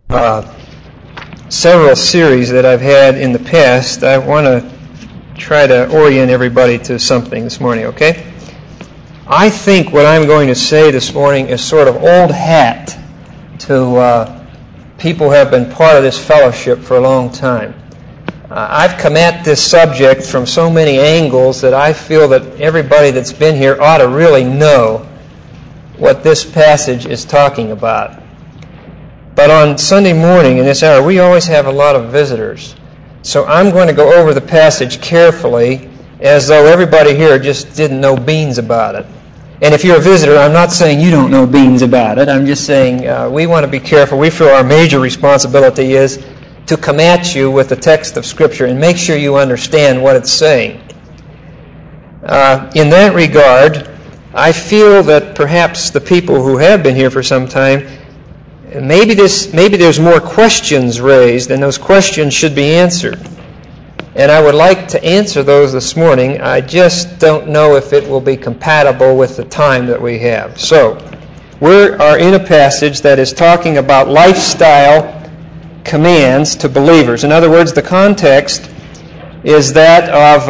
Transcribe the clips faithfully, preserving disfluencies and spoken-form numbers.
uh, several series that I've had in the past, I want to try to orient everybody to something this morning, okay? I think what I'm going to say this morning is sort of old hat to uh, people who have been part of this fellowship for a long time. Uh, I've come at this subject from so many angles that I feel that everybody that's been here ought to really know what this passage is talking about. But on Sunday morning in this hour, we always have a lot of visitors. So I'm going to go over the passage carefully as though everybody here just didn't know beans about it. And if you're a visitor, I'm not saying you don't know beans about it. I'm just saying uh, we want to be careful. We feel our major responsibility is to come at you with the text of Scripture and make sure you understand what it's saying. Uh, in that regard, I feel that perhaps the people who have been here for some time, maybe this, maybe there's more questions raised, and those questions should be answered. And I would like to answer those this morning. I just don't know if it will be compatible with the time that we have. So, we are in a passage that is talking about lifestyle commands to believers. In other words, the context is that of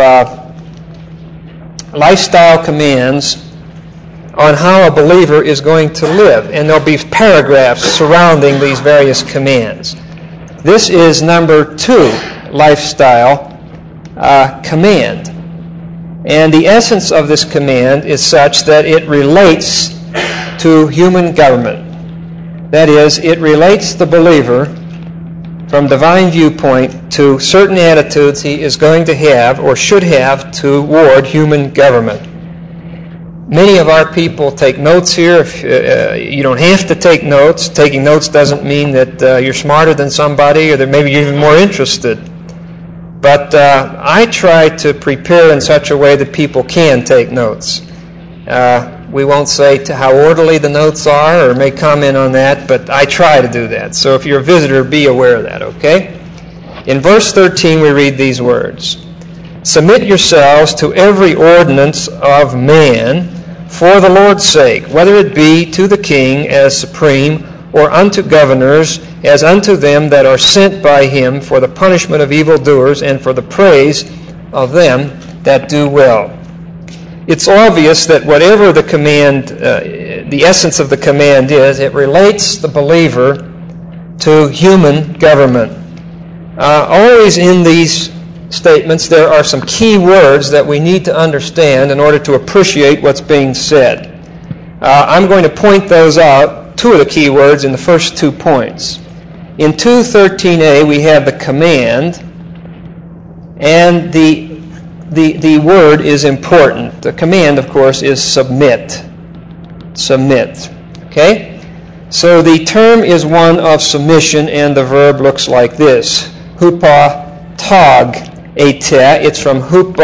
uh, lifestyle commands on how a believer is going to live. And there'll be paragraphs surrounding these various commands. This is number two lifestyle uh, command. And the essence of this command is such that it relates to human government. That is, it relates the believer from divine viewpoint to certain attitudes he is going to have or should have toward human government. Many of our people take notes here. If, uh, you don't have to take notes. Taking notes doesn't mean that uh, you're smarter than somebody or that maybe you're even more interested. But uh, I try to prepare in such a way that people can take notes. Uh, we won't say to how orderly the notes are or may comment on that, but I try to do that. So if you're a visitor, be aware of that, okay? In verse thirteen, we read these words. Submit yourselves to every ordinance of man for the Lord's sake, whether it be to the king as supreme, or unto governors as unto them that are sent by him for the punishment of evildoers and for the praise of them that do well. It's obvious that whatever the command, uh, the essence of the command is, it relates the believer to human government. Uh, always in these statements, there are some key words that we need to understand in order to appreciate what's being said. Uh, I'm going to point those out, two of the key words, in the first two points. In two thirteen a, we have the command, and the, the, the word is important. The command, of course, is submit. Submit. Okay? So the term is one of submission, and the verb looks like this. Hupatag. It's from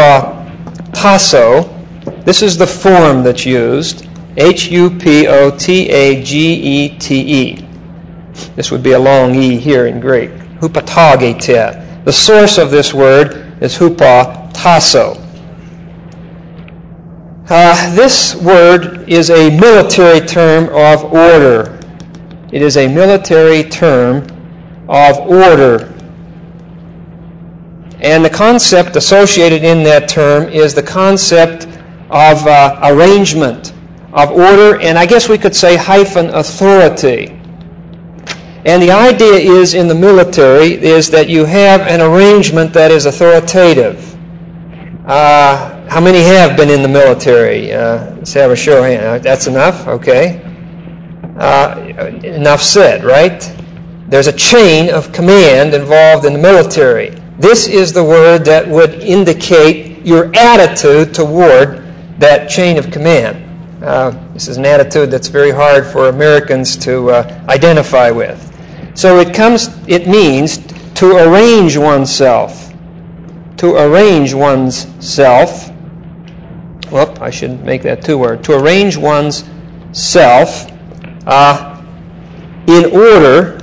hupotasso. This is the form that's used. H U P O T A G E T E. This would be a long E here in Greek. Hupatagete. The source of this word is hupotasso. Uh, this word is a military term of order. It is a military term of order. And the concept associated in that term is the concept of uh, arrangement, of order, and I guess we could say hyphen authority. And the idea is in the military is that you have an arrangement that is authoritative. Uh, how many have been in the military? Uh, let's have a show of hands. That's enough? Okay. Uh, enough said, right? There's a chain of command involved in the military. This is the word that would indicate your attitude toward that chain of command. Uh, this is an attitude that's very hard for Americans to uh, identify with. So it comes. It means to arrange oneself. To arrange one's self. Whoop, I should make that two word. To arrange one's self uh, in order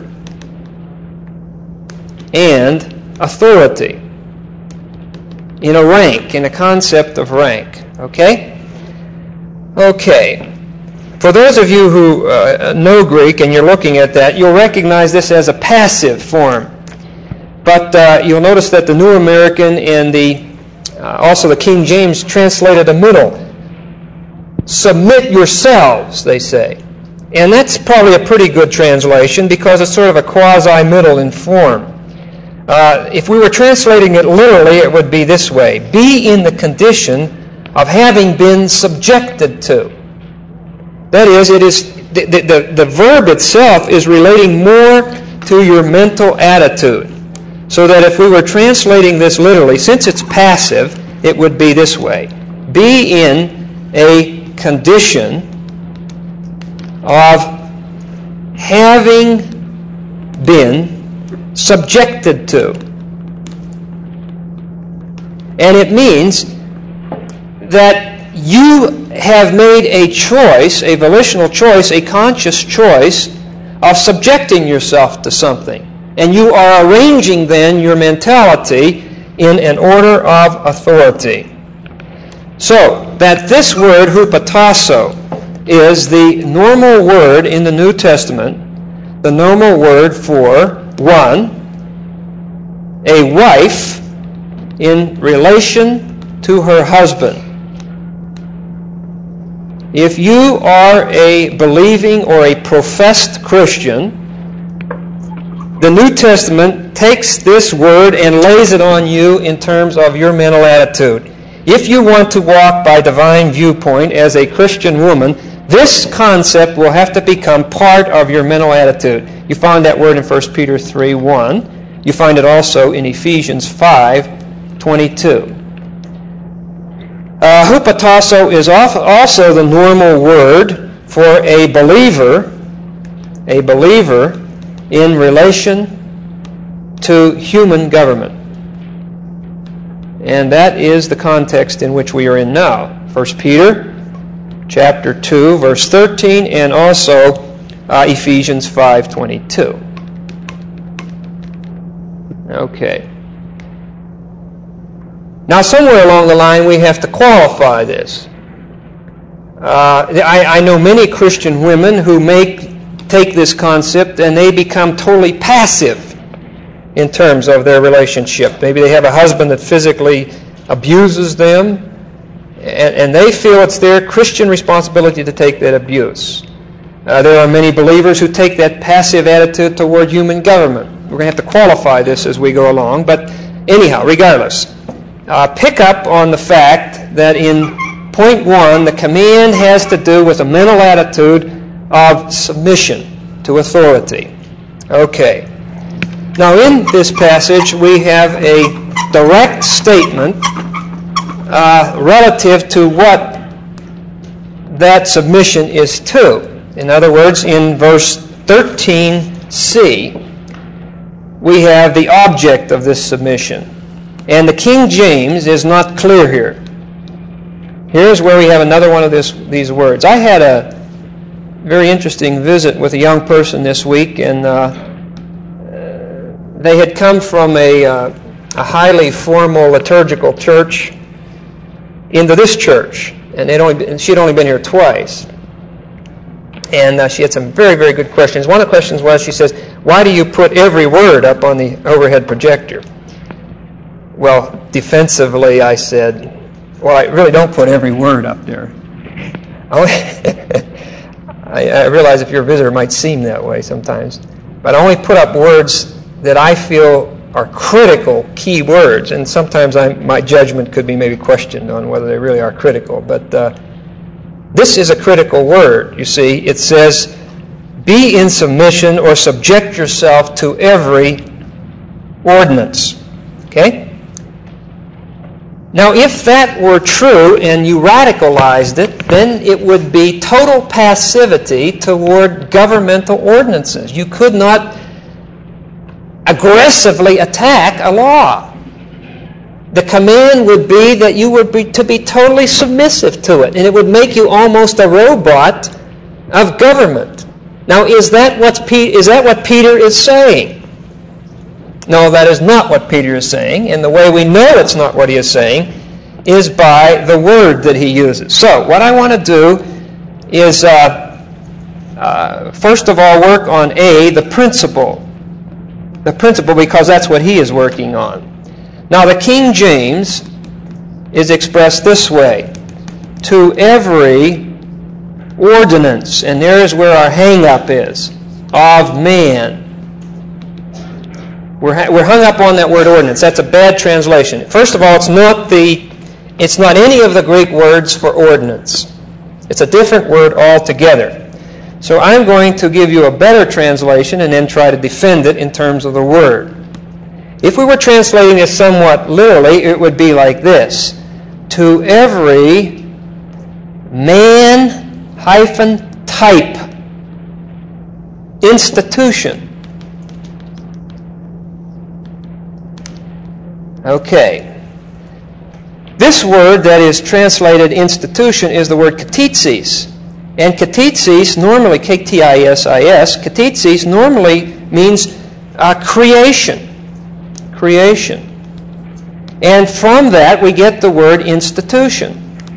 and authority, in a rank, in a concept of rank. Okay? Okay. For those of you who uh, know Greek and you're looking at that, you'll recognize this as a passive form. But uh, you'll notice that the New American and the uh, also the King James translated a middle. Submit yourselves, they say. And that's probably a pretty good translation because it's sort of a quasi-middle in form. Uh, if we were translating it literally, it would be this way. Be in the condition of having been subjected to. That is, it is the, the, the verb itself is relating more to your mental attitude. So that if we were translating this literally, since it's passive, it would be this way. Be in a condition of having been subjected to. And it means that you have made a choice, a volitional choice, a conscious choice of subjecting yourself to something. And you are arranging then your mentality in an order of authority. So, that this word, hupotasso, is the normal word in the New Testament, the normal word for, one, a wife in relation to her husband. If you are a believing or a professed Christian, the New Testament takes this word and lays it on you in terms of your mental attitude. If you want to walk by divine viewpoint as a Christian woman, this concept will have to become part of your mental attitude. You find that word in First Peter three one. You find it also in Ephesians five twenty-two. Uh, hupotasso is also the normal word for a believer, a believer in relation to human government. And that is the context in which we are in now. First Peter chapter two, verse thirteen, and also uh, Ephesians five twenty-two. Okay. Now, somewhere along the line, we have to qualify this. Uh, I, I know many Christian women who make take this concept and they become totally passive in terms of their relationship. Maybe they have a husband that physically abuses them, and, and they feel it's their Christian responsibility to take that abuse. Uh, there are many believers who take that passive attitude toward human government. We're going to have to qualify this as we go along, but anyhow, regardless, uh, pick up on the fact that in point one, the command has to do with a mental attitude of submission to authority. Okay. Now, in this passage, we have a direct statement uh, relative to what that submission is to. In other words, in verse thirteen c, we have the object of this submission. And the King James is not clear here. Here's where we have another one of this, these words. I had a very interesting visit with a young person this week, and uh, they had come from a, uh, a highly formal liturgical church into this church, and they'd only been, she'd only been here twice. And uh, she had some very, very good questions. One of the questions was, she says, why do you put every word up on the overhead projector? Well, defensively, I said, well, I really don't put every word up there. I, I realize if you're a visitor, it might seem that way sometimes. But I only put up words that I feel are critical key words, and sometimes I, my judgment could be maybe questioned on whether they really are critical. But uh, this is a critical word, you see. It says, be in submission or subject yourself to every ordinance. Okay? Now, if that were true and you radicalized it, then it would be total passivity toward governmental ordinances. You could not aggressively attack a law. The command would be that you would be to be totally submissive to it, and it would make you almost a robot of government. Now, is that what Pe- is that what Peter is saying? No, that is not what Peter is saying, and the way we know it's not what he is saying is by the word that he uses. So, what I want to do is uh, uh, first of all, work on A, the principle. The principle, because that's what he is working on. Now, the King James is expressed this way: to every ordinance, and there is where our hang-up is, of man. We're, we're hung up on that word ordinance. That's a bad translation. First of all, it's not the, it's not any of the Greek words for ordinance. It's a different word altogether. So I'm going to give you a better translation and then try to defend it in terms of the word. If we were translating this somewhat literally, it would be like this: to every man hyphen type institution. Okay. This word that is translated institution is the word katitsis. And katitsis normally, K T I S I S, katitsis normally means uh, creation. Creation. And from that we get the word institution.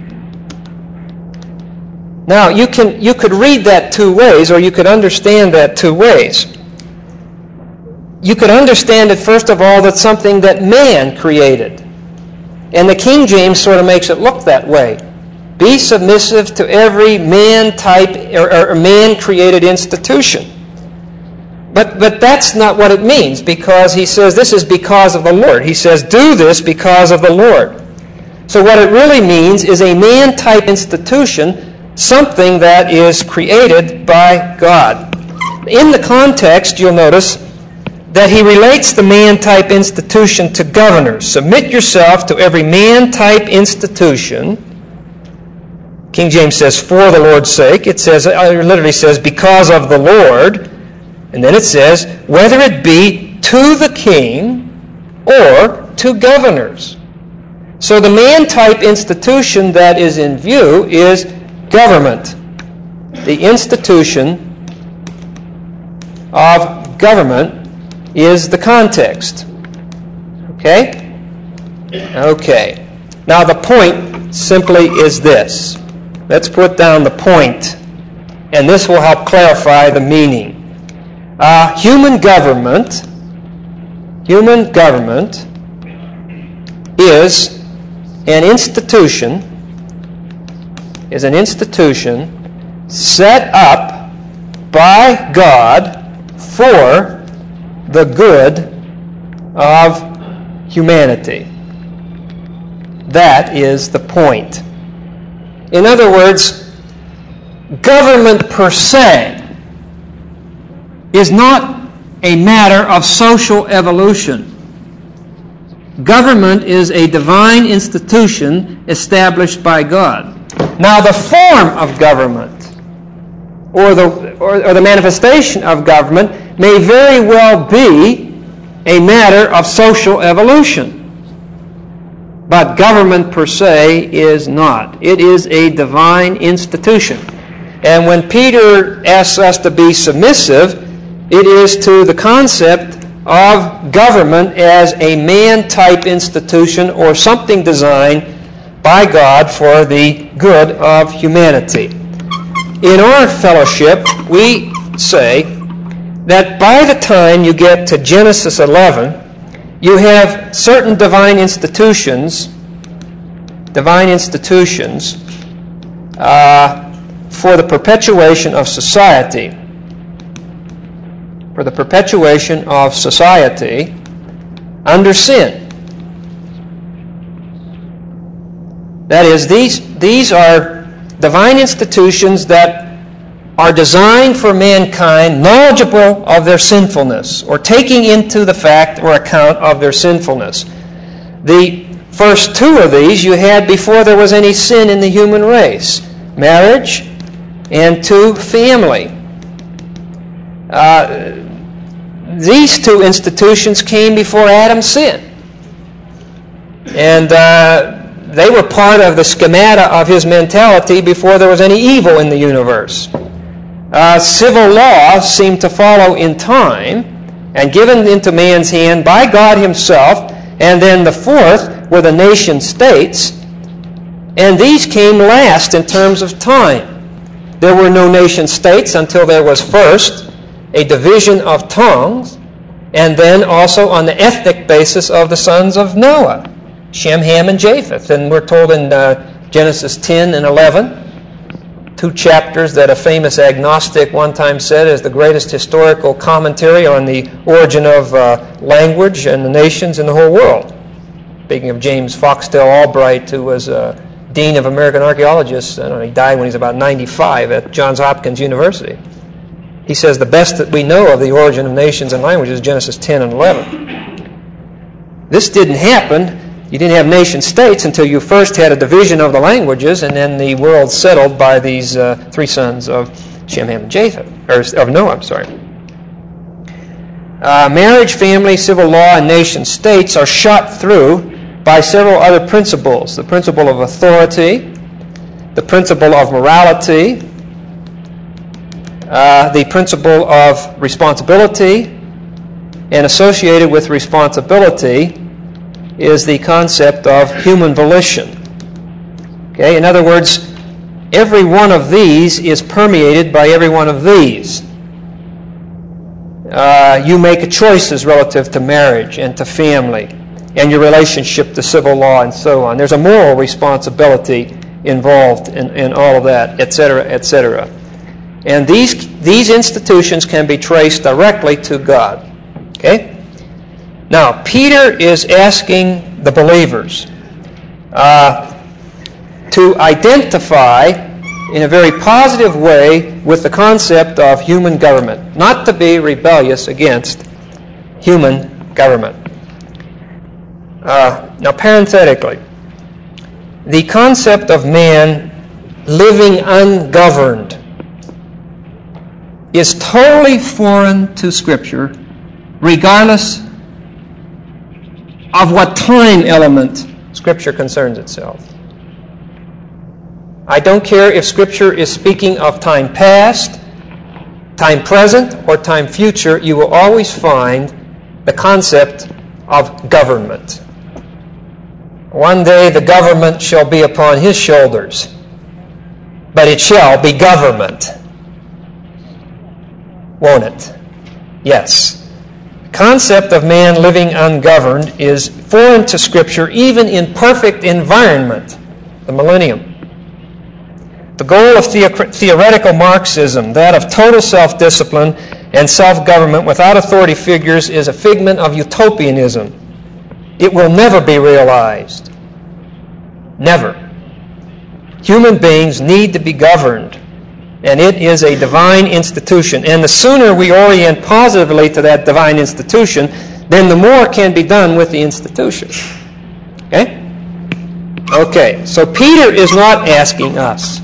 Now, you can you could read that two ways, or you could understand that two ways. You could understand it, first of all, that's something that man created. And the King James sort of makes it look that way. Be submissive to every man-type or, or man-created institution. But, but that's not what it means, because he says this is because of the Lord. He says, do this because of the Lord. So what it really means is a man-type institution, something that is created by God. In the context, you'll notice that he relates the man-type institution to governors. Submit yourself to every man-type institution. King James says, for the Lord's sake. It says, it literally says, because of the Lord. And then it says, whether it be to the king or to governors. So the man-type institution that is in view is government. The institution of government is the context. Okay? Okay. Now the point simply is this. Let's put down the point, and this will help clarify the meaning. Uh, human government, human government is an institution, is an institution set up by God for the good of humanity. That is the point. In other words, government per se is not a matter of social evolution. Government is a divine institution established by God. Now, the form of government or the, or, or the manifestation of government may very well be a matter of social evolution. But government per se is not. It is a divine institution. And when Peter asks us to be submissive, it is to the concept of government as a man-type institution or something designed by God for the good of humanity. In our fellowship, we say that by the time you get to Genesis eleven, you have certain divine institutions, divine institutions uh, for the perpetuation of society, for the perpetuation of society under sin. That is, these, these are divine institutions that are designed for mankind, knowledgeable of their sinfulness, or taking into the fact or account of their sinfulness. The first two of these you had before there was any sin in the human race: marriage and to family. Uh, these two institutions came before Adam's sin. And uh, they were part of the schemata of his mentality before there was any evil in the universe. Uh, civil law seemed to follow in time and given into man's hand by God himself. And then the fourth were the nation states. And these came last in terms of time. There were no nation states until there was first a division of tongues, and then also on the ethnic basis of the sons of Noah, Shem, Ham, and Japheth. And we're told in uh, Genesis ten and eleven, two chapters that a famous agnostic one time said is the greatest historical commentary on the origin of uh, language and the nations in the whole world. Speaking of James Foxtel Albright, who was uh, Dean of American Archaeologists, I don't know, he died when he was about ninety-five at Johns Hopkins University. He says the best that we know of the origin of nations and languages is Genesis ten and eleven. This didn't happen. You didn't have nation states until you first had a division of the languages, and then the world settled by these uh, three sons of Shem, Ham, and Japheth, or of Noah, I'm sorry. Uh, marriage, family, civil law, and nation states are shot through by several other principles. The principle of authority, the principle of morality, uh, the principle of responsibility, and associated with responsibility is the concept of human volition. Okay, in other words, every one of these is permeated by every one of these. Uh, you make choices relative to marriage and to family and your relationship to civil law and so on. There's a moral responsibility involved in, in all of that, et cetera, et cetera. And these, these institutions can be traced directly to God. Okay? Now, Peter is asking the believers uh, to identify in a very positive way with the concept of human government, not to be rebellious against human government. Uh, now, parenthetically, the concept of man living ungoverned is totally foreign to Scripture, regardless of what time element Scripture concerns itself. I don't care if Scripture is speaking of time past, time present, or time future, you will always find the concept of government. One day the government shall be upon his shoulders, but it shall be government. Won't it? Yes. The concept of man living ungoverned is foreign to Scripture, even in perfect environment, the millennium. The goal of the- theoretical Marxism, that of total self-discipline and self-government without authority figures, is a figment of utopianism. It will never be realized. Never. Human beings need to be governed, and it is a divine institution. And the sooner we orient positively to that divine institution, then the more can be done with the institution. Okay? Okay, so Peter is not asking us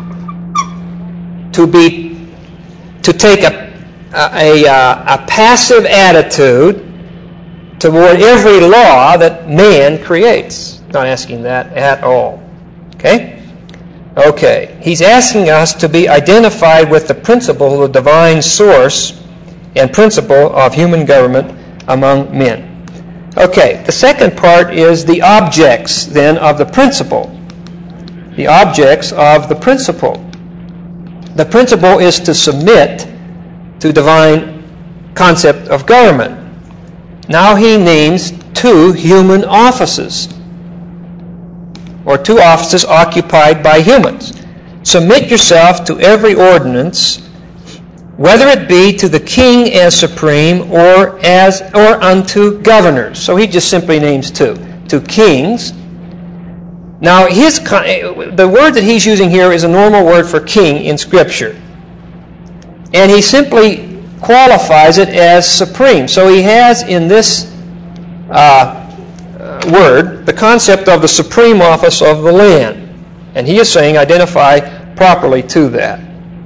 to be to take a, a, a, a passive attitude toward every law that man creates. Not asking that at all. Okay? Okay. He's asking us to be identified with the principle of the divine source and principle of human government among men. Okay. The second part is the objects, then, of the principle. The objects of the principle. The principle is to submit to divine concept of government. Now he names two human offices, or two offices occupied by humans. Submit yourself to every ordinance, whether it be to the king as supreme or as or unto governors. So he just simply names two. To kings. Now, his the word that he's using here is a normal word for king in Scripture. And he simply qualifies it as supreme. So he has in this uh, word the concept of the supreme office of the land. And he is saying identify properly to that.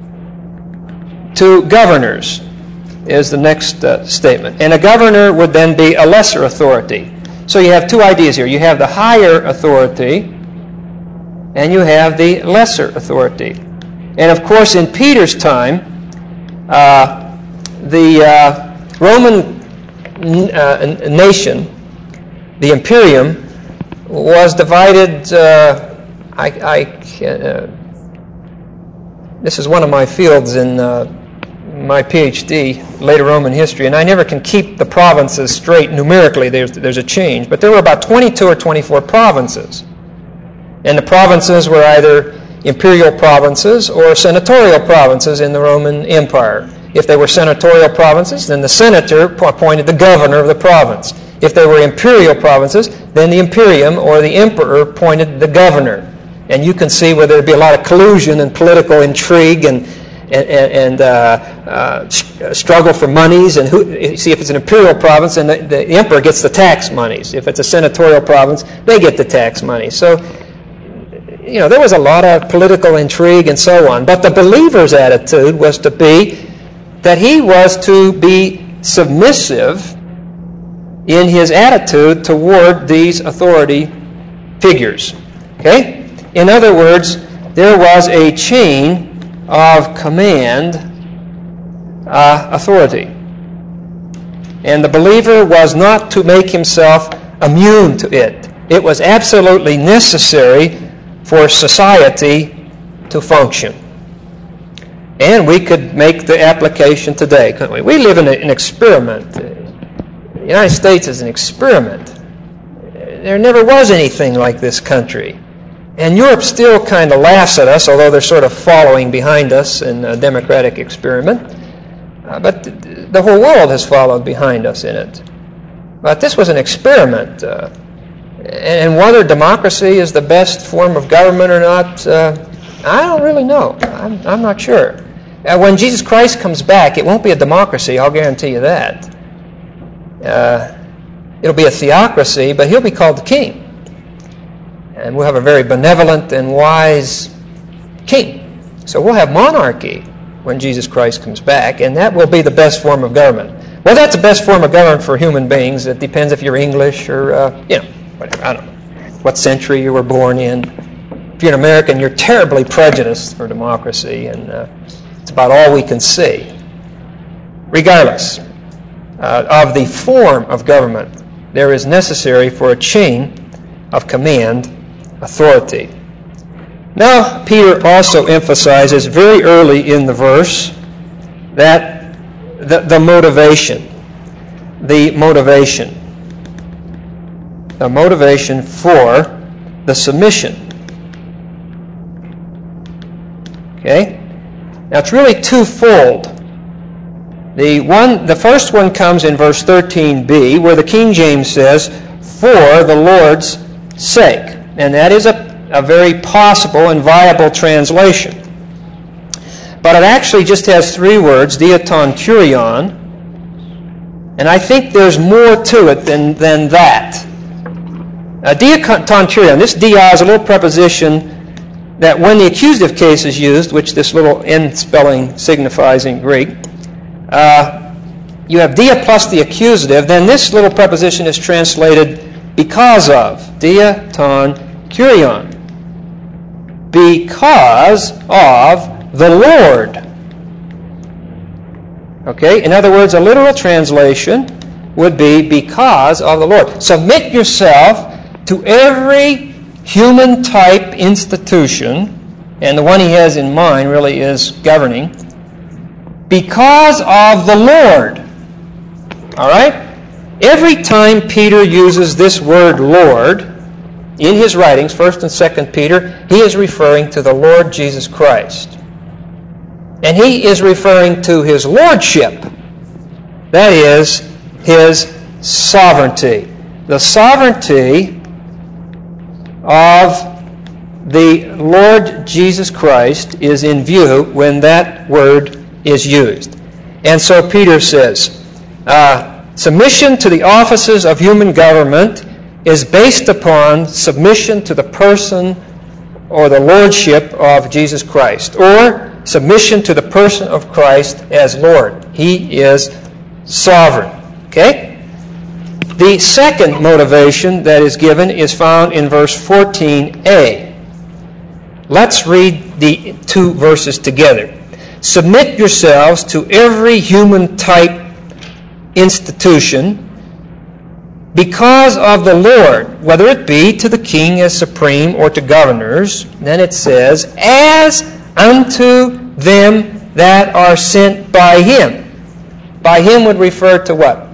To governors is the next uh, statement. And a governor would then be a lesser authority. So you have two ideas here. You have the higher authority, and you have the lesser authority. And of course, in Peter's time, uh, the uh, Roman uh, nation, the imperium, was divided, uh, I, I, uh, this is one of my fields in uh, my PhD, later Roman history, and I never can keep the provinces straight numerically. There's, there's a change. But there were about twenty-two or twenty-four provinces. And the provinces were either imperial provinces or senatorial provinces in the Roman Empire. If they were senatorial provinces, then the senator appointed the governor of the province. If they were imperial provinces, then the imperium or the emperor appointed the governor. And you can see where there'd be a lot of collusion and political intrigue and and, and uh, uh, struggle for monies. And who, you see, if it's an imperial province, then the, the emperor gets the tax monies. If it's a senatorial province, they get the tax money. So, you know, there was a lot of political intrigue and so on. But the believer's attitude was to be that he was to be submissive in his attitude toward these authority figures. Okay? In other words, there was a chain of command uh, authority. And the believer was not to make himself immune to it. It was absolutely necessary for society to function. And we could make the application today, couldn't we? We live in an experiment. The United States is an experiment. There never was anything like this country. And Europe still kind of laughs at us, although they're sort of following behind us in a democratic experiment. Uh, but th- the whole world has followed behind us in it. But this was an experiment. Uh, and whether democracy is the best form of government or not, uh, I don't really know. I'm, I'm not sure. Uh, when Jesus Christ comes back, it won't be a democracy, I'll guarantee you that. Uh, it'll be a theocracy, but he'll be called the king. And we'll have a very benevolent and wise king. So we'll have monarchy when Jesus Christ comes back, and that will be the best form of government. Well, that's the best form of government for human beings. It depends if you're English or, uh, you know, whatever. I don't know what century you were born in. If you're an American, you're terribly prejudiced for democracy, and uh, it's about all we can see. Regardless uh, of the form of government, there is necessary for a chain of command authority. Now, Peter also emphasizes very early in the verse that the, the motivation, the motivation, the motivation for the submission. Okay? Now, it's really twofold. The one, the first one comes in verse thirteen b, where the King James says, "For the Lord's sake." And that is a, a very possible and viable translation. But it actually just has three words, diaton kurion, and I think there's more to it than, than that. Uh, diaton kurion, this dia is a little preposition that when the accusative case is used, which this little N spelling signifies in Greek, uh, you have dia plus the accusative, then this little preposition is translated because of, diaton kurion, because of the Lord. Okay, in other words, a literal translation would be because of the Lord. Submit yourself to every human type institution, and the one he has in mind really is governing, because of the Lord. All right? Every time Peter uses this word Lord in his writings, First and Second Peter, he is referring to the Lord Jesus Christ. And he is referring to his lordship. That is, his sovereignty. The sovereignty of the Lord Jesus Christ is in view when that word is used. And so Peter says, uh, submission to the offices of human government is based upon submission to the person or the lordship of Jesus Christ, or submission to the person of Christ as Lord. He is sovereign. Okay? The second motivation that is given is found in verse fourteen a. Let's read the two verses together. Submit yourselves to every human type institution because of the Lord, whether it be to the king as supreme or to governors. Then it says, as unto them that are sent by him. By him would refer to what?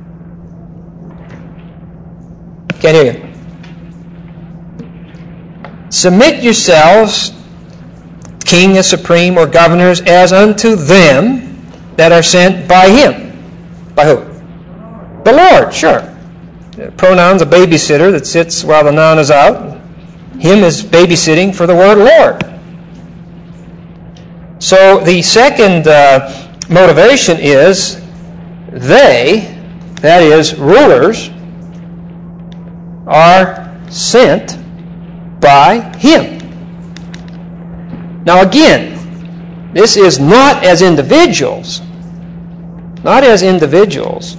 Can't hear you. Submit yourselves, king as supreme or governors, as unto them that are sent by him. By who? The Lord, sure. The pronoun's a babysitter that sits while the noun is out. Him is babysitting for the word Lord. So the second uh, motivation is they, that is, rulers, are sent by him. Now again, this is not as individuals, not as individuals,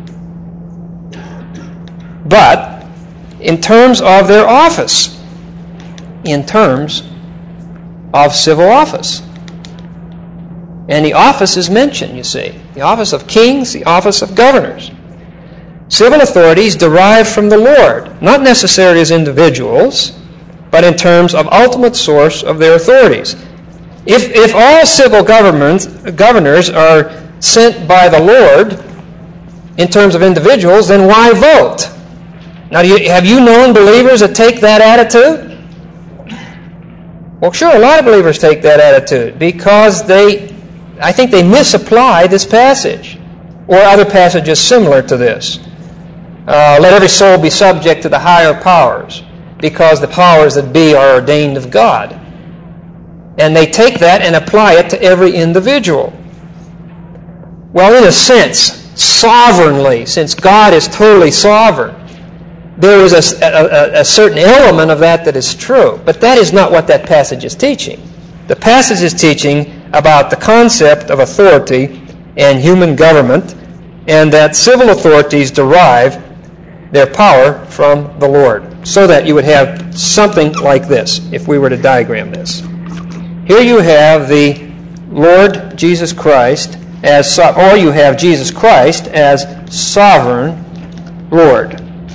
but in terms of their office, in terms of civil office. And the office is mentioned, you see. The office of kings, the office of governors. Civil authorities derive from the Lord, not necessarily as individuals, but in terms of ultimate source of their authorities. If, if all civil governments, governors are sent by the Lord in terms of individuals, then why vote? Now, do you, have you known believers that take that attitude? Well, sure, a lot of believers take that attitude because they, I think they misapply this passage or other passages similar to this. Uh, let every soul be subject to the higher powers because the powers that be are ordained of God. And they take that and apply it to every individual. Well, in a sense, sovereignly, since God is totally sovereign, there is a, a, a certain element of that that is true. But that is not what that passage is teaching. The passage is teaching about the concept of authority and human government, and that civil authorities derive their power from the Lord, so that you would have something like this, if we were to diagram this. Here you have the Lord Jesus Christ as, or you have Jesus Christ as sovereign Lord.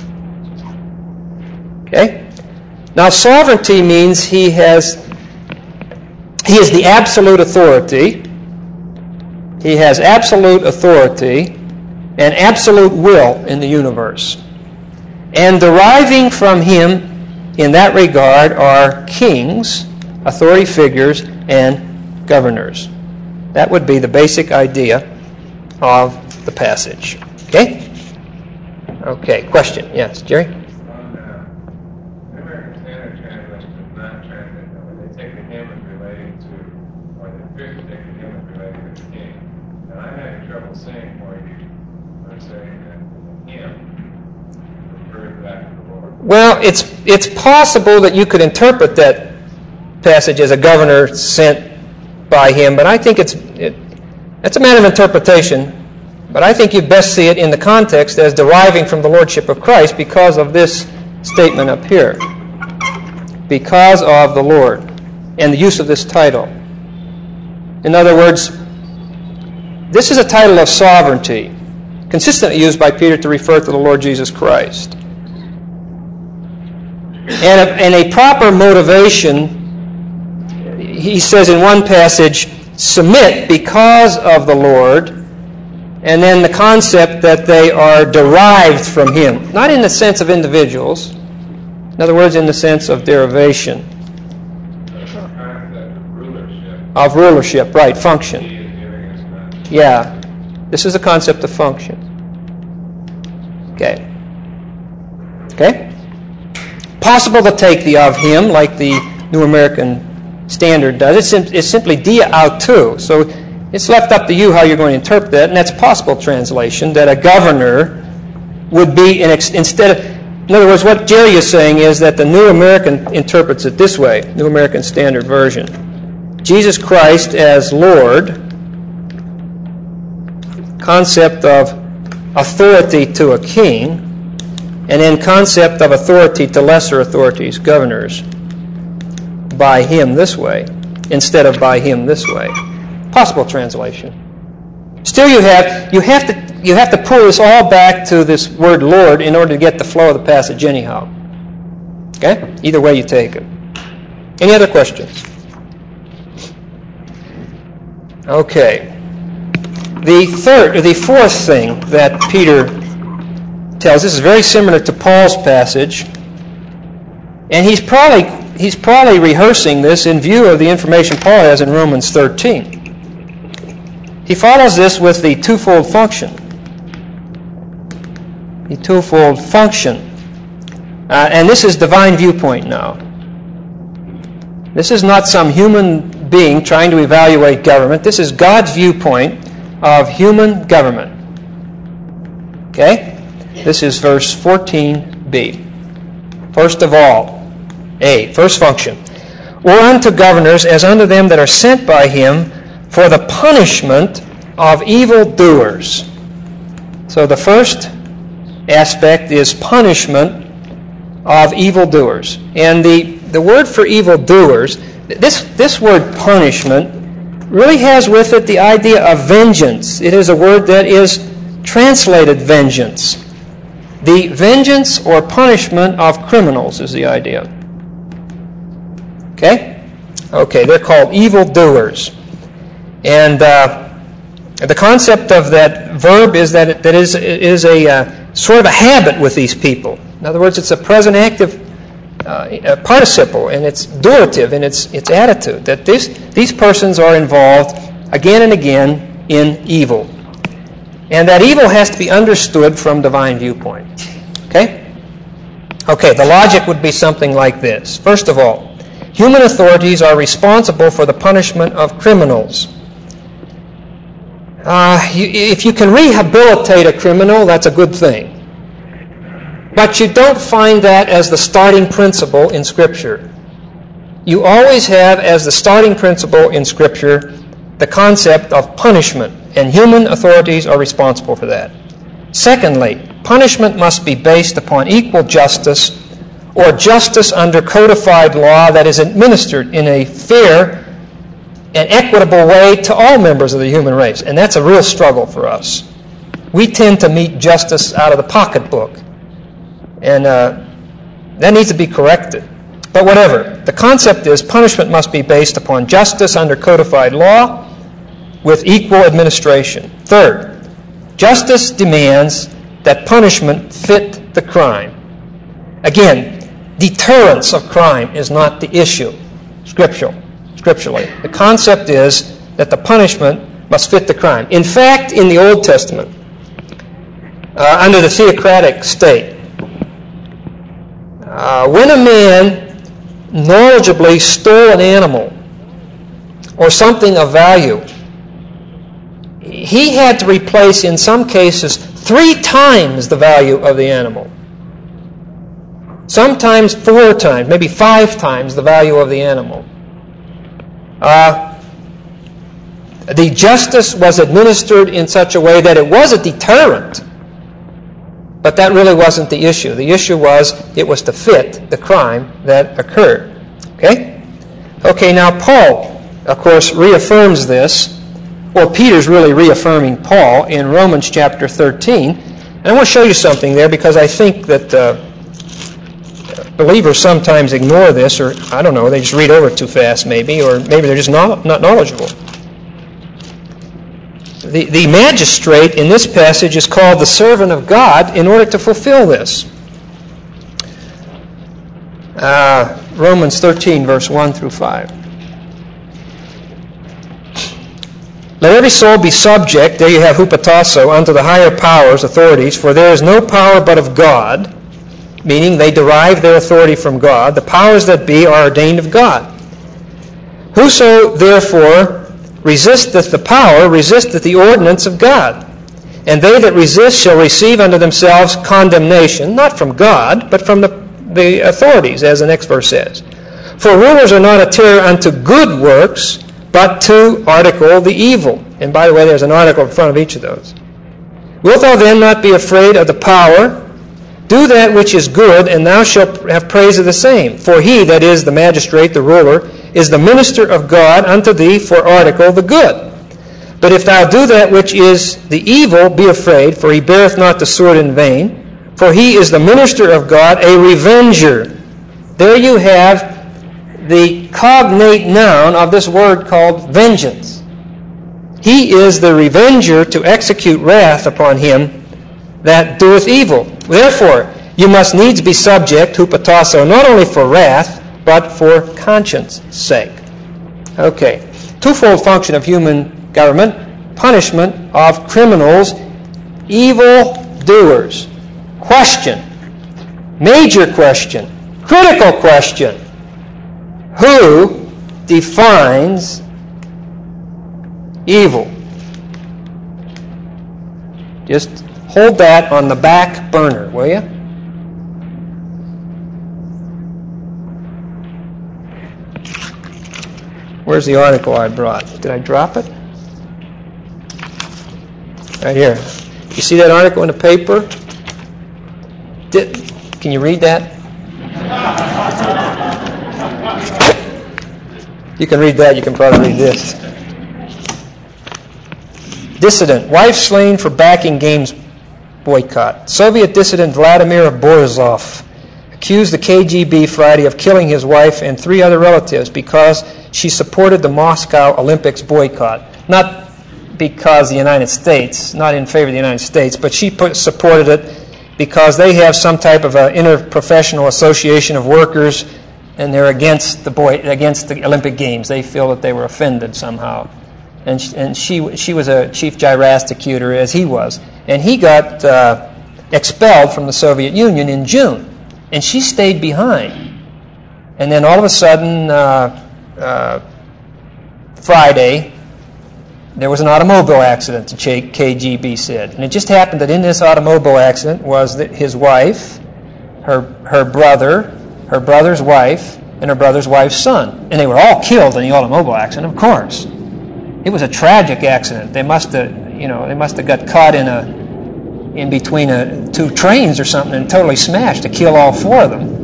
Okay? Now, sovereignty means he has he is the absolute authority. He has absolute authority and absolute will in the universe. And deriving from him in that regard are kings, authority figures, and governors. That would be the basic idea of the passage. Okay? Okay, question. Yes, Jerry? On uh, the American Standard translation does not translate that way. They take the him as relating to, or the Christians take the him as relating to the king. And I'm having trouble saying for you, I'm saying that him refers back to the Lord. Well, it's it's possible that you could interpret that passage as a governor sent by him, but I think it's it, it's a matter of interpretation. But I think you'd best see it in the context as deriving from the Lordship of Christ because of this statement up here. Because of the Lord, and the use of this title. In other words, this is a title of sovereignty, consistently used by Peter to refer to the Lord Jesus Christ. And a, and a proper motivation, he says in one passage, submit because of the Lord, and then the concept that they are derived from him. Not in the sense of individuals. In other words, in the sense of derivation. Of rulership, right, function. Yeah. This is a concept of function. Okay. Okay? Possible to take the of him, like the New American Standard does. It's, sim- it's simply dia autou. So it's left up to you how you're going to interpret that, and that's possible translation, that a governor would be, an ex- instead of, in other words, what Jerry is saying is that the New American interprets it this way, New American Standard Version. Jesus Christ as Lord, concept of authority to a king, and then concept of authority to lesser authorities, governors, by him this way, instead of by him this way. Possible translation. Still, you have you have to you have to pull this all back to this word Lord in order to get the flow of the passage anyhow. Okay? Either way you take it. Any other questions? Okay. The third, or the fourth thing that Peter tells, this is very similar to Paul's passage, and he's probably he's probably rehearsing this in view of the information Paul has in Romans thirteen. He follows this with the twofold function. The twofold function. Uh, and this is divine viewpoint now. This is not some human being trying to evaluate government. This is God's viewpoint of human government. Okay? This is verse fourteen b. First of all, A, first function. Or unto governors as unto them that are sent by him for the punishment of evildoers. So the first aspect is punishment of evildoers. And the, the word for evildoers, this, this word punishment, really has with it the idea of vengeance. It is a word that is translated vengeance. The vengeance or punishment of criminals is the idea. Okay? Okay, they're called evildoers. And uh, the concept of that verb is that it that is, is a uh, sort of a habit with these people. In other words, it's a present active uh, participle, and it's durative in its, its attitude, that this, these persons are involved again and again in evil. And that evil has to be understood from divine viewpoint. Okay? Okay, the logic would be something like this. First of all, human authorities are responsible for the punishment of criminals. Uh, you, if you can rehabilitate a criminal, that's a good thing. But you don't find that as the starting principle in Scripture. You always have as the starting principle in Scripture the concept of punishment, and human authorities are responsible for that. Secondly, punishment must be based upon equal justice or justice under codified law that is administered in a fair and equitable way to all members of the human race. And that's a real struggle for us. We tend to meet justice out of the pocketbook. And uh, that needs to be corrected. But whatever. The concept is punishment must be based upon justice under codified law with equal administration. Third, justice demands that punishment fit the crime. Again, deterrence of crime is not the issue, scriptural, scripturally. The concept is that the punishment must fit the crime. In fact, in the Old Testament, uh, under the theocratic state, uh, when a man knowledgeably stole an animal or something of value, he had to replace, in some cases, three times the value of the animal. Sometimes four times, maybe five times the value of the animal. Uh, the justice was administered in such a way that it was a deterrent, but that really wasn't the issue. The issue was it was to fit the crime that occurred. Okay? Okay, now Paul, of course, reaffirms this, or Peter's really reaffirming Paul in Romans chapter thirteen. And I want to show you something there because I think that uh, believers sometimes ignore this, or I don't know, they just read over it too fast maybe, or maybe they're just not, not knowledgeable. The, the magistrate in this passage is called the servant of God in order to fulfill this. Uh, Romans thirteen, verse one through five. Let every soul be subject, there you have hupotasso, unto the higher powers, authorities, for there is no power but of God, meaning they derive their authority from God. The powers that be are ordained of God. Whoso therefore resisteth the power, resisteth the ordinance of God. And they that resist shall receive unto themselves condemnation, not from God, but from the, the authorities, as the next verse says. For rulers are not a terror unto good works, but to article the evil. And by the way, there's an article in front of each of those. Wilt thou then not be afraid of the power? Do that which is good, and thou shalt have praise of the same. For he, that is the magistrate, the ruler, is the minister of God unto thee for article the good. But if thou do that which is the evil, be afraid, for he beareth not the sword in vain. For he is the minister of God, a revenger. There you have the cognate noun of this word called vengeance. He is the revenger to execute wrath upon him that doeth evil. Therefore, you must needs be subject, hupatasso, not only for wrath, but for conscience sake. Okay. Twofold function of human government: punishment of criminals, evil doers. Question. Major question. Critical question. Who defines evil? Just hold that on the back burner, will you? Where's the article I brought? Did I drop it? Right here. You see that article in the paper? Did, can you read that? You can read that. You can probably read this. Dissident. Wife slain for backing games boycott. Soviet dissident Vladimir Borisov accused the K G B Friday of killing his wife and three other relatives because she supported the Moscow Olympics boycott. Not because the United States, not in favor of the United States, but she put, supported it because they have some type of an interprofessional association of workers, and they're against the boy, against the Olympic Games. They feel that they were offended somehow. And she, and she she was a chief gyrasticutor, as he was, and he got uh, expelled from the Soviet Union in June, and she stayed behind. And then all of a sudden, uh, uh, Friday, there was an automobile accident, the K G B said. And it just happened that in this automobile accident was that his wife, her her brother, her brother's wife, and her brother's wife's son. And they were all killed in the automobile accident, of course. It was a tragic accident. They must have, you know, they must have got caught in a in between a, two trains or something and totally smashed to kill all four of them.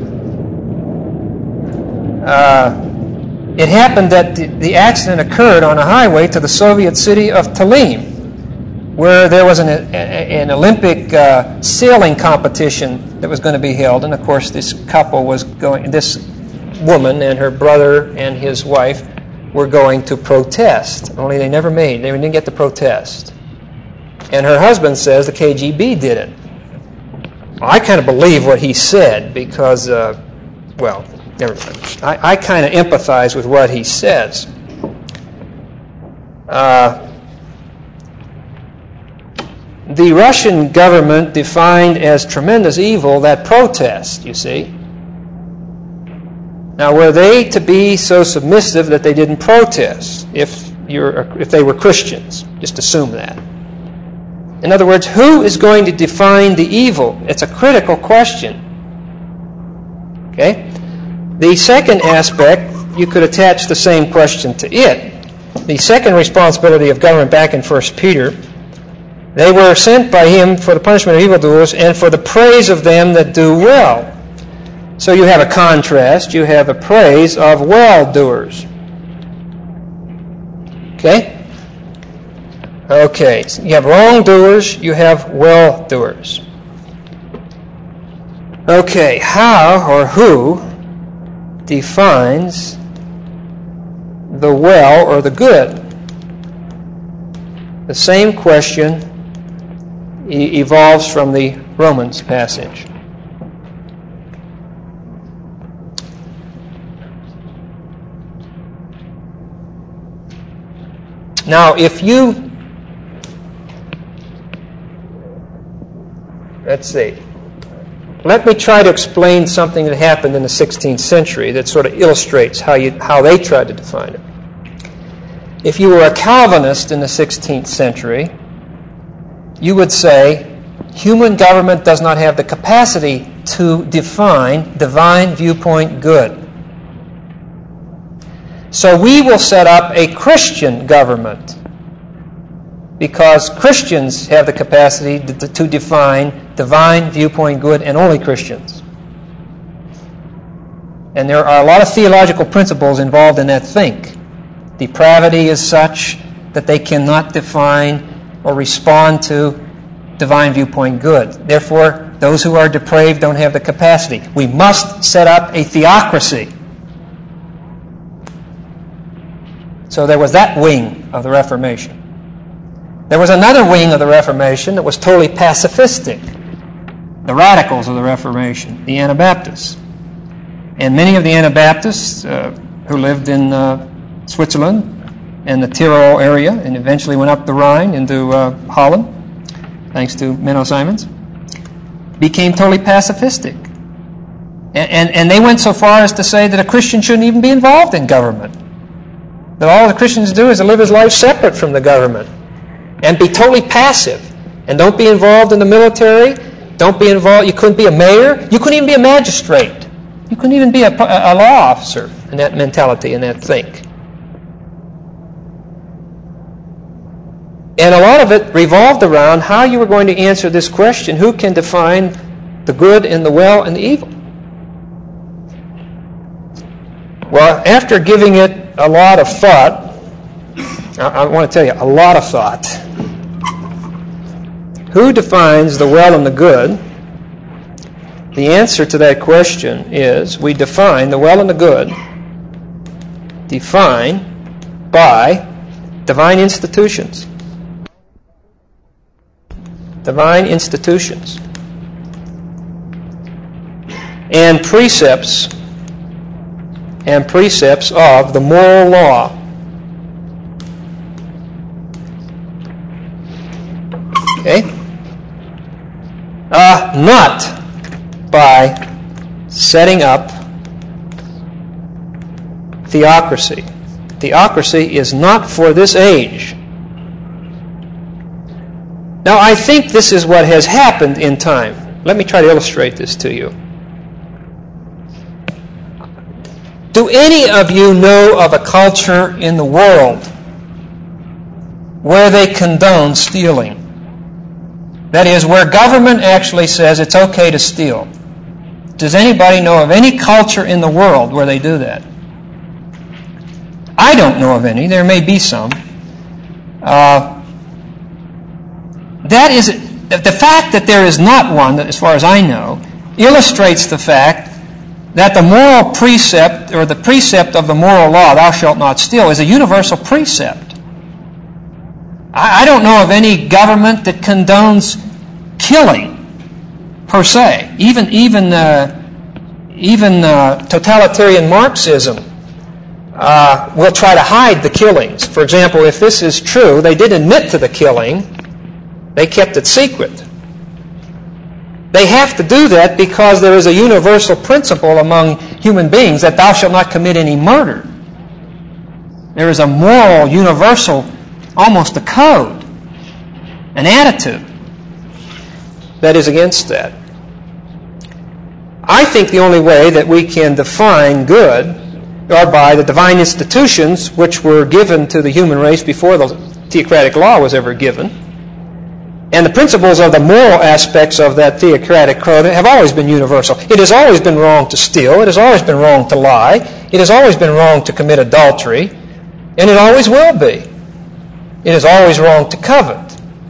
Uh, It happened that the, the accident occurred on a highway to the Soviet city of Tallinn, where there was an, a, an Olympic uh, sailing competition that was going to be held. And of course, this couple was going, this woman and her brother and his wife were going to protest. Only they never made, they didn't get to protest. And her husband says the K G B did it. Well, I kind of believe what he said because, uh, well, never mind. I, I kind of empathize with what he says. Uh, the Russian government defined as tremendous evil that protest, you see. Now, were they to be so submissive that they didn't protest if you're if they were Christians? Just assume that. In other words, who is going to define the evil? It's a critical question. Okay? The second aspect, you could attach the same question to it. The second responsibility of government back in First Peter, they were sent by him for the punishment of evildoers and for the praise of them that do well. So you have a contrast. You have a praise of well-doers. Okay? Okay. So you have wrongdoers. You have well-doers. Okay. How or who defines the well or the good? The same question e- evolves from the Romans passage. Now, if you, let's see, let me try to explain something that happened in the sixteenth century that sort of illustrates how you how they tried to define it. If you were a Calvinist in the sixteenth century, you would say human government does not have the capacity to define divine viewpoint good. So we will set up a Christian government because Christians have the capacity to, to define divine viewpoint good, and only Christians. And there are a lot of theological principles involved in that think. Depravity is such that they cannot define or respond to divine viewpoint good. Therefore, those who are depraved don't have the capacity. We must set up a theocracy. So there was that wing of the Reformation. There was another wing of the Reformation that was totally pacifistic. The radicals of the Reformation, the Anabaptists. And many of the Anabaptists uh, who lived in uh, Switzerland and the Tyrol area and eventually went up the Rhine into uh, Holland, thanks to Menno Simons, became totally pacifistic. And, and, and they went so far as to say that a Christian shouldn't even be involved in government. That all the Christians do is to live his life separate from the government and be totally passive. And don't be involved in the military. Don't be involved. You couldn't be a mayor. You couldn't even be a magistrate. You couldn't even be a, a law officer in that mentality and that think. And a lot of it revolved around how you were going to answer this question: who can define the good and the well and the evil? Well, after giving it a lot of thought, I, I want to tell you, a lot of thought. Who defines the well and the good? The answer to that question is we define the well and the good defined by divine institutions. Divine institutions. And precepts and precepts of the moral law. Okay? Uh, not by setting up theocracy. Theocracy is not for this age. Now, I think this is what has happened in time. Let me try to illustrate this to you. Do any of you know of a culture in the world where they condone stealing? That is, where government actually says it's okay to steal. Does anybody know of any culture in the world where they do that? I don't know of any. There may be some. Uh, that is, the fact that there is not one, as far as I know, illustrates the fact that the moral precept, or the precept of the moral law, thou shalt not steal, is a universal precept. I, I don't know of any government that condones killing, per se. Even even uh, even uh, totalitarian Marxism uh, will try to hide the killings. For example, if this is true, they did admit to the killing. They kept it secret. They have to do that because there is a universal principle among human beings that thou shalt not commit any murder. There is a moral, universal, almost a code, an attitude that is against that. I think the only way that we can define good are by the divine institutions which were given to the human race before the theocratic law was ever given. And the principles of the moral aspects of that theocratic code have always been universal. It has always been wrong to steal. It has always been wrong to lie. It has always been wrong to commit adultery. And it always will be. It is always wrong to covet.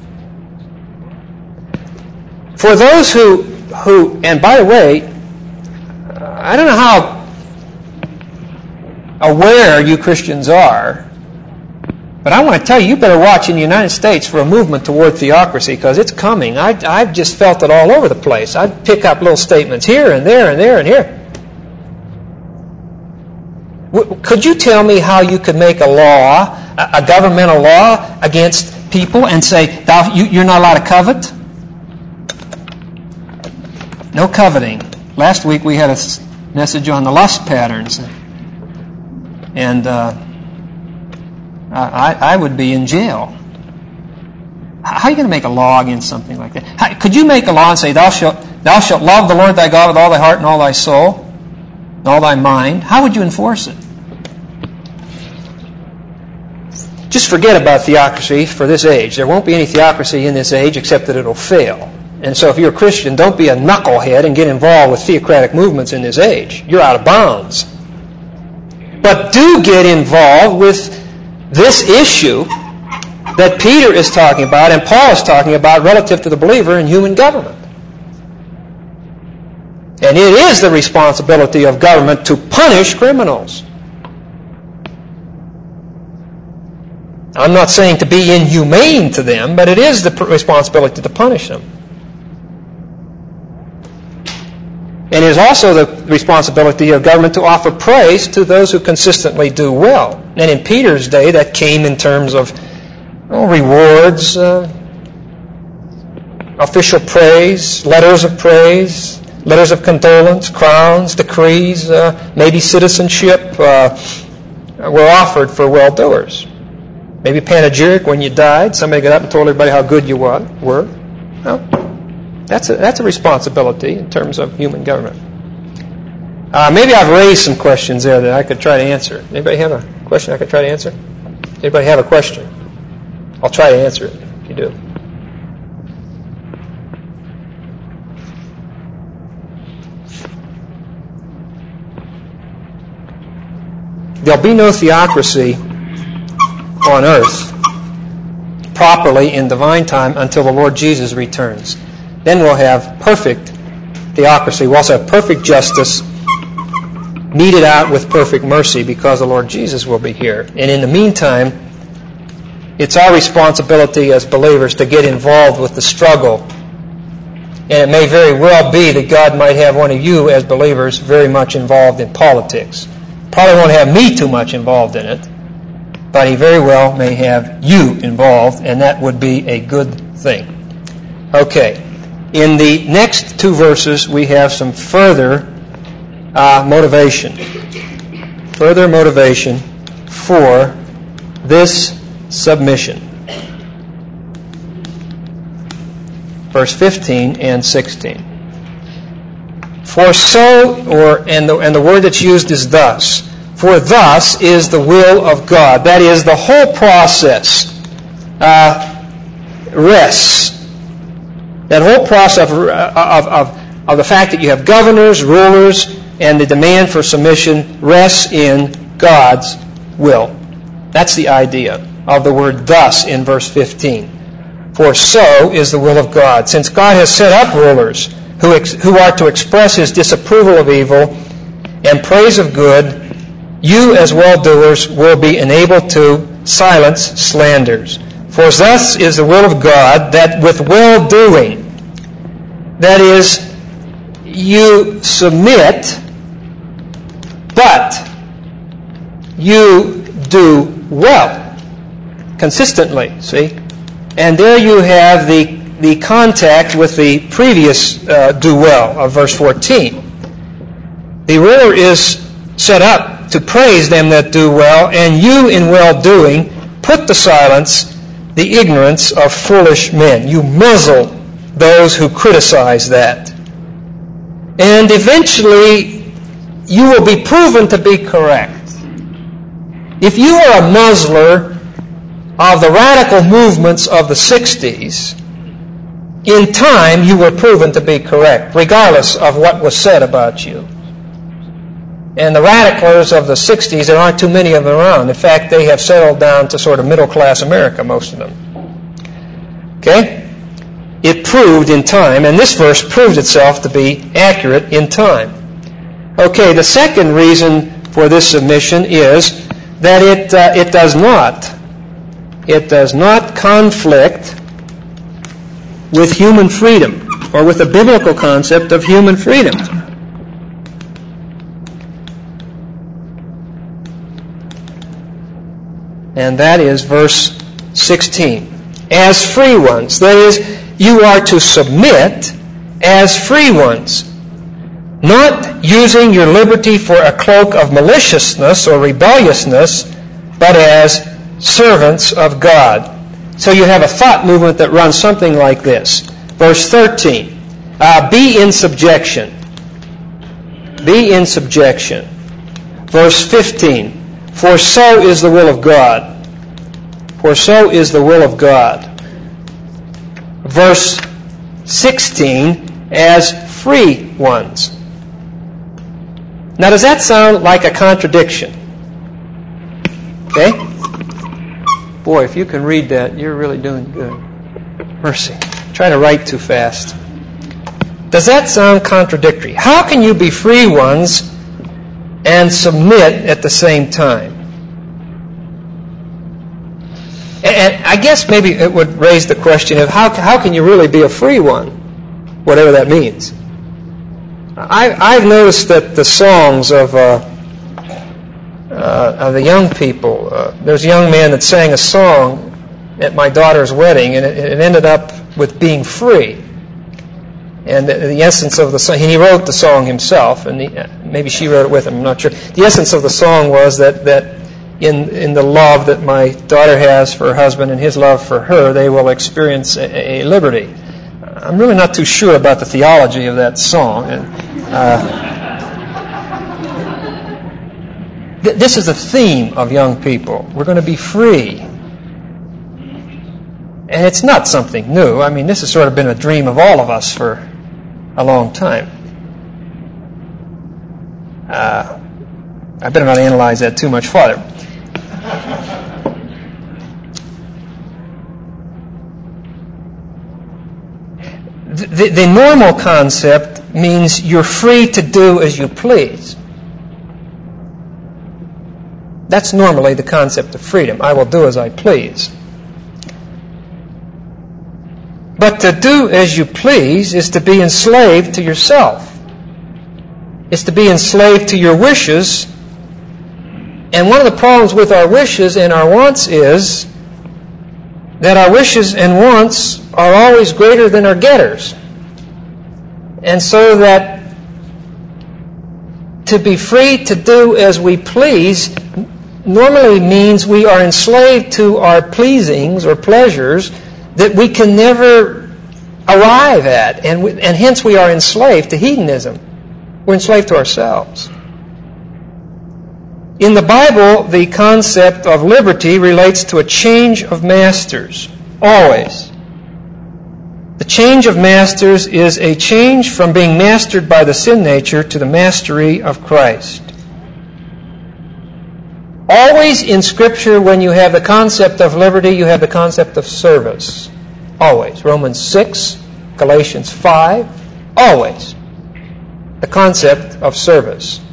For those who, who, and by the way, I don't know how aware you Christians are, but I want to tell you, you better watch in the United States for a movement toward theocracy, because it's coming. I, I've just felt it all over the place. I pick up little statements here and there and there and here. Could you tell me how you could make a law, a governmental law, against people and say, Thou, you, you're not allowed to covet? No coveting. Last week we had a message on the lust patterns. And uh, I, I would be in jail. How are you going to make a law against something like that? How, could you make a law and say, Thou shalt, thou shalt love the Lord thy God with all thy heart and all thy soul, and all thy mind? How would you enforce it? Just forget about theocracy for this age. There won't be any theocracy in this age except that it'll fail. And so if you're a Christian, don't be a knucklehead and get involved with theocratic movements in this age. You're out of bounds. But do get involved with this issue that Peter is talking about and Paul is talking about relative to the believer in human government. And it is the responsibility of government to punish criminals. I'm not saying to be inhumane to them, but it is the responsibility to punish them. And it is also the responsibility of government to offer praise to those who consistently do well. And in Peter's day, that came in terms of well, rewards, uh, official praise, letters of praise, letters of condolence, crowns, decrees, uh, maybe citizenship uh, were offered for well-doers. Maybe panegyric when you died. Somebody got up and told everybody how good you were. Well, that's a, that's a responsibility in terms of human government. Uh, maybe I've raised some questions there that I could try to answer. Anybody have a question I could try to answer? Anybody have a question? I'll try to answer it if you do. There'll be no theocracy on earth properly in divine time until the Lord Jesus returns. Then we'll have perfect theocracy. We'll also have perfect justice meted out with perfect mercy because the Lord Jesus will be here. And in the meantime, it's our responsibility as believers to get involved with the struggle. And it may very well be that God might have one of you as believers very much involved in politics. Probably won't have me too much involved in it, but He very well may have you involved, and that would be a good thing. Okay. In the next two verses, we have some further uh, motivation. Further motivation for this submission. Verse fifteen and sixteen. For so, or and the, and the word that's used is thus. For thus is the will of God. That is, the whole process uh, rests. That whole process of, of, of, of the fact that you have governors, rulers, and the demand for submission rests in God's will. That's the idea of the word thus in verse fifteen. For so is the will of God. Since God has set up rulers who, ex, who are to express His disapproval of evil and praise of good, you as well-doers will be enabled to silence slanders. For thus is the will of God, that with well-doing, that is, you submit, but you do well, consistently, see? And there you have the, the contact with the previous uh, do well of verse fourteen. The ruler is set up to praise them that do well, and you in well-doing put to silence the ignorance of foolish men. You muzzle those who criticize that. And eventually, you will be proven to be correct. If you are a muzzler of the radical movements of the sixties, in time you were proven to be correct, regardless of what was said about you. And the radicals of the sixties, there aren't too many of them around. In fact, they have settled down to sort of middle-class America, most of them. Okay? It proved in time, and this verse proved itself to be accurate in time. Okay, the second reason for this submission is that it uh, it does not, it does not conflict with human freedom, or with the biblical concept of human freedom. And that is verse sixteen. As free ones. That is, you are to submit as free ones, not using your liberty for a cloak of maliciousness or rebelliousness, but as servants of God. So you have a thought movement that runs something like this. Verse thirteen. Uh, be in subjection. Be in subjection. Verse fifteen. For so is the will of God. For so is the will of God. Verse sixteen, as free ones. Now, does that sound like a contradiction? Okay? Boy, if you can read that, you're really doing good. Mercy. Try to write too fast. Does that sound contradictory? How can you be free ones and submit at the same time? And I guess maybe it would raise the question of how, how can you really be a free one, whatever that means. I, I've noticed that the songs of, uh, uh, of the young people, uh, there's a young man that sang a song at my daughter's wedding, and it, it ended up with being free. And the, the essence of the song, he wrote the song himself, and he, maybe she wrote it with him, I'm not sure. The essence of the song was that, that in, in the love that my daughter has for her husband and his love for her, they will experience a, a liberty. I'm really not too sure about the theology of that song. And, uh, th- this is the theme of young people. We're going to be free. And it's not something new. I mean, this has sort of been a dream of all of us for a long time. Uh, I better not analyze that too much farther. The, the normal concept means you're free to do as you please. That's normally the concept of freedom. I will do as I please. But to do as you please is to be enslaved to yourself. It's to be enslaved to your wishes. And one of the problems with our wishes and our wants is that our wishes and wants are always greater than our getters. And so that to be free to do as we please normally means we are enslaved to our pleasings or pleasures that we can never arrive at, and, we, and hence we are enslaved to hedonism. We're enslaved to ourselves. In the Bible, the concept of liberty relates to a change of masters, always. The change of masters is a change from being mastered by the sin nature to the mastery of Christ. Always in Scripture, when you have the concept of liberty, you have the concept of service. Always. Romans six, Galatians five, always. The concept of service.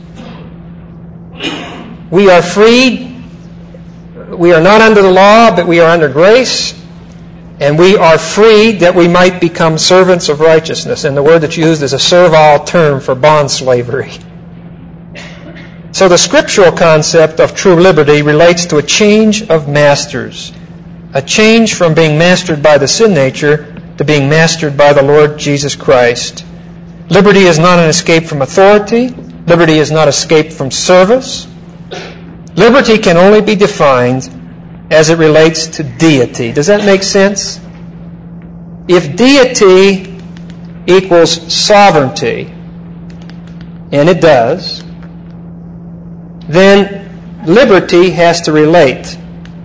We are freed. We are not under the law, but we are under grace. And we are freed that we might become servants of righteousness. And the word that's used is a servile term for bond slavery. So the scriptural concept of true liberty relates to a change of masters. A change from being mastered by the sin nature to being mastered by the Lord Jesus Christ. Liberty is not an escape from authority. Liberty is not escape from service. Liberty can only be defined as it relates to deity. Does that make sense? If deity equals sovereignty, and it does, then liberty has to relate.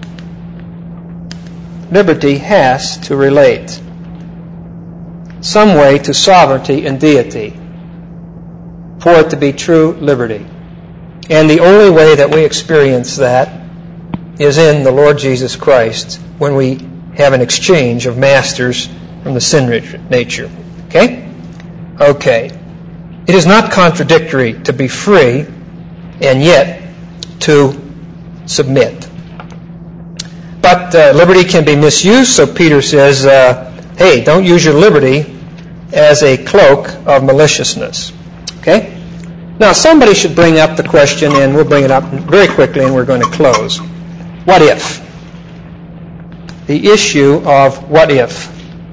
Liberty has to relate some way to sovereignty and deity for it to be true liberty. And the only way that we experience that is in the Lord Jesus Christ when we have an exchange of masters from the sin nature. Okay? Okay. It is not contradictory to be free and yet to submit. But uh, liberty can be misused, so Peter says, uh, hey, don't use your liberty as a cloak of maliciousness. Okay? Now, somebody should bring up the question, and we'll bring it up very quickly, and we're going to close. What if? The issue of what if.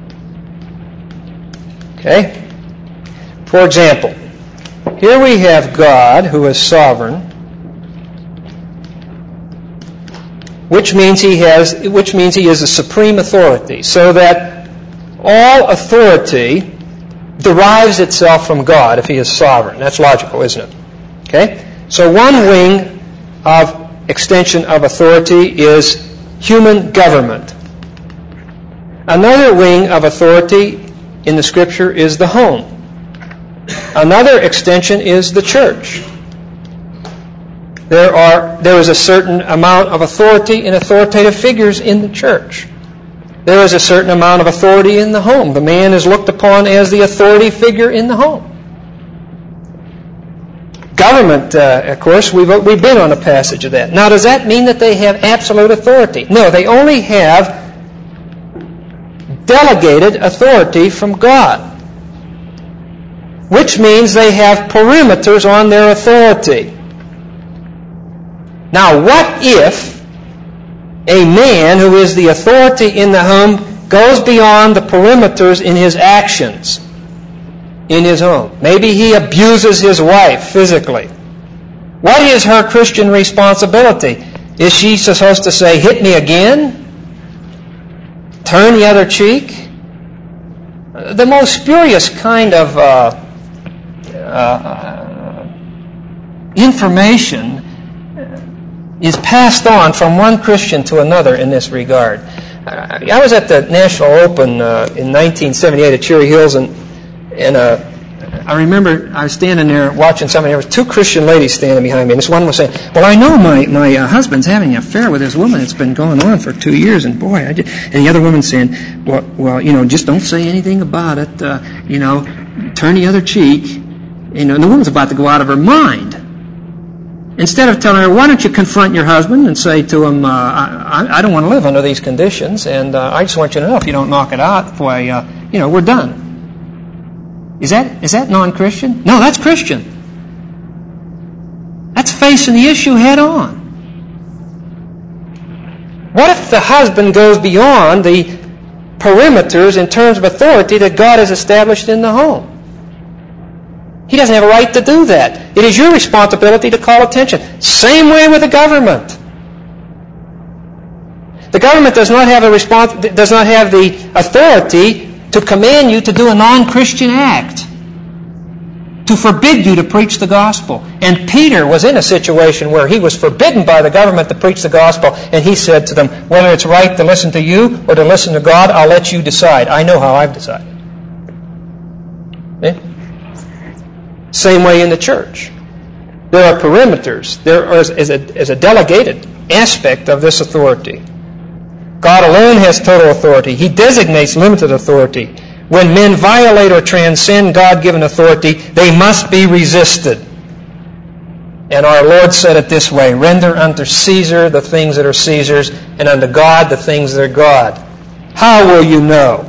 Okay? For example, here we have God who is sovereign, which means he has, which means he is a supreme authority, so that all authority derives itself from God if he is sovereign. That's logical, isn't it? Okay? So one wing of extension of authority is human government. Another wing of authority in the Scripture is the home. Another extension is the church. There are there is a certain amount of authority in authoritative figures in the church. There is a certain amount of authority in the home. The man is looked upon as the authority figure in the home. government, uh, of course, we've, we've been on a passage of that. Now, does that mean that they have absolute authority? No, they only have delegated authority from God, which means they have perimeters on their authority. Now, what if a man who is the authority in the home goes beyond the perimeters in his actions in his home? Maybe he abuses his wife physically. What is her Christian responsibility? Is she supposed to say, hit me again? Turn the other cheek? The most spurious kind of uh, uh, information is passed on from one Christian to another in this regard. I was at the National Open uh, in nineteen seventy-eight at Cherry Hills, and and uh, I remember I was standing there watching somebody. There was two Christian ladies standing behind me, and this one was saying, "Well, I know my my uh, husband's having an affair with this woman. It's been going on for two years, and boy, I just..." And the other woman saying, "Well, well, you know, just don't say anything about it. Uh, you know, turn the other cheek." You know, and the woman's about to go out of her mind. Instead of telling her, why don't you confront your husband and say to him, uh, I, I don't want to live under these conditions, and uh, I just want you to know if you don't knock it out, boy, uh, you know, we're done. Is that is that non-Christian? No, that's Christian. That's facing the issue head on. What if the husband goes beyond the perimeters in terms of authority that God has established in the home? He doesn't have a right to do that. It is your responsibility to call attention. Same way with the government. The government does not have a respons- does not have the authority to command you to do a non-Christian act, to forbid you to preach the gospel. And Peter was in a situation where he was forbidden by the government to preach the gospel, and he said to them, whether it's right to listen to you or to listen to God, I'll let you decide. I know how I've decided. Eh? Same way in the church. There are perimeters. There is, is, a, is a delegated aspect of this authority. God alone has total authority. He designates limited authority. When men violate or transcend God-given authority, they must be resisted. And our Lord said it this way, render unto Caesar the things that are Caesar's, and unto God the things that are God. How will you know?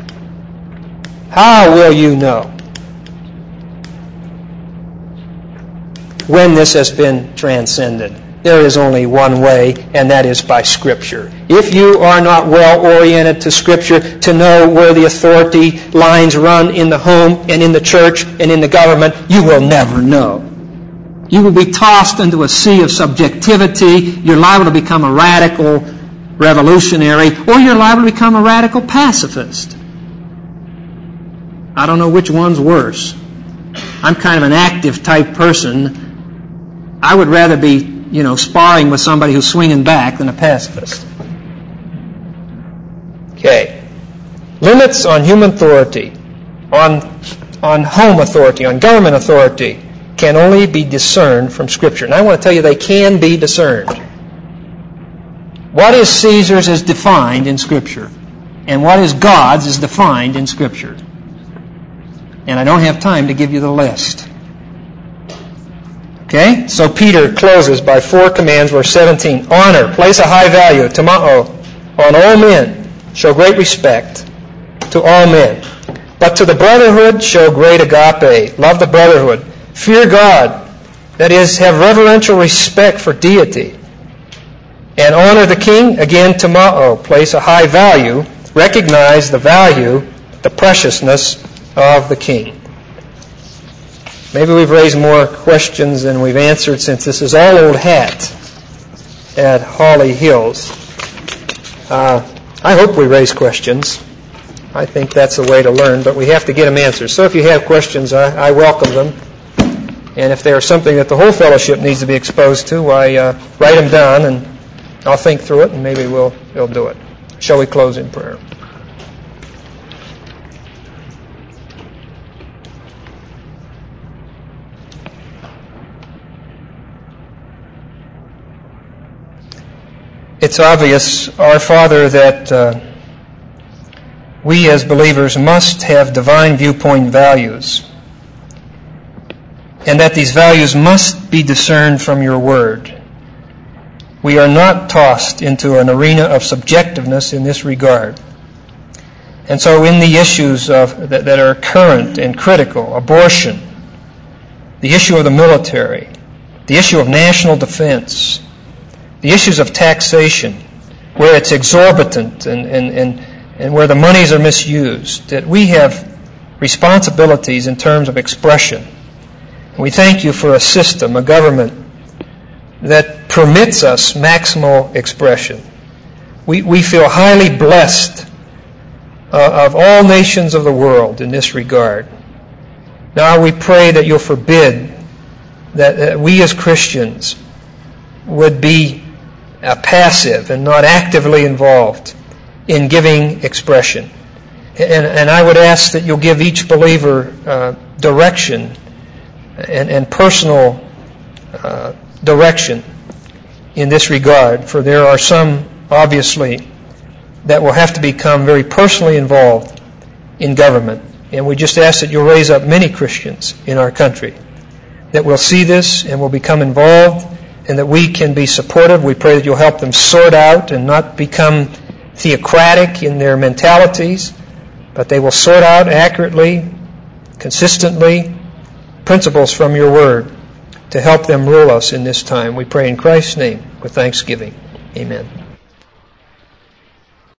How will you know when this has been transcended? There is only one way, and that is by Scripture. If you are not well-oriented to Scripture to know where the authority lines run in the home and in the church and in the government, you will never know. You will be tossed into a sea of subjectivity. You're liable to become a radical revolutionary, or you're liable to become a radical pacifist. I don't know which one's worse. I'm kind of an active type person. I would rather be, you know, sparring with somebody who's swinging back than a pacifist. Okay. Limits on human authority, on, on home authority, on government authority, can only be discerned from Scripture. And I want to tell you they can be discerned. What is Caesar's is defined in Scripture. And what is God's is defined in Scripture. And I don't have time to give you the list. Okay? So Peter closes by four commands, verse seventeen. Honor, place a high value, tamao, on all men. Show great respect to all men. But to the brotherhood, show great agape. Love the brotherhood. Fear God. That is, have reverential respect for deity. And honor the king. Again, tamao, place a high value. Recognize the value, the preciousness of the king. Maybe we've raised more questions than we've answered, since this is all old hat at Holly Hills. Uh, I hope we raise questions. I think that's the way to learn, but we have to get them answered. So if you have questions, I, I welcome them. And if there's something that the whole fellowship needs to be exposed to, I uh, write them down, and I'll think through it, and maybe we'll, we'll do it. Shall we close in prayer? It's obvious, our Father, that uh, we as believers must have divine viewpoint values. and that these values must be discerned from your word. We are not tossed into an arena of subjectiveness in this regard. And so in the issues of, that, that are current and critical, abortion, the issue of the military, the issue of national defense, the issues of taxation, where it's exorbitant and, and, and, and where the monies are misused, that we have responsibilities in terms of expression. And we thank you for a system, a government, that permits us maximal expression. We, we feel highly blessed uh, of all nations of the world in this regard. Now we pray that you'll forbid that, that we as Christians would be uh, passive and not actively involved in giving expression. And, and I would ask that you'll give each believer uh, direction and, and personal uh, direction in this regard, for there are some, obviously, that will have to become very personally involved in government. And we just ask that you'll raise up many Christians in our country that will see this and will become involved, and that we can be supportive. We pray that you'll help them sort out and not become theocratic in their mentalities, but they will sort out accurately, consistently, principles from your word to help them rule us in this time. We pray in Christ's name with thanksgiving. Amen.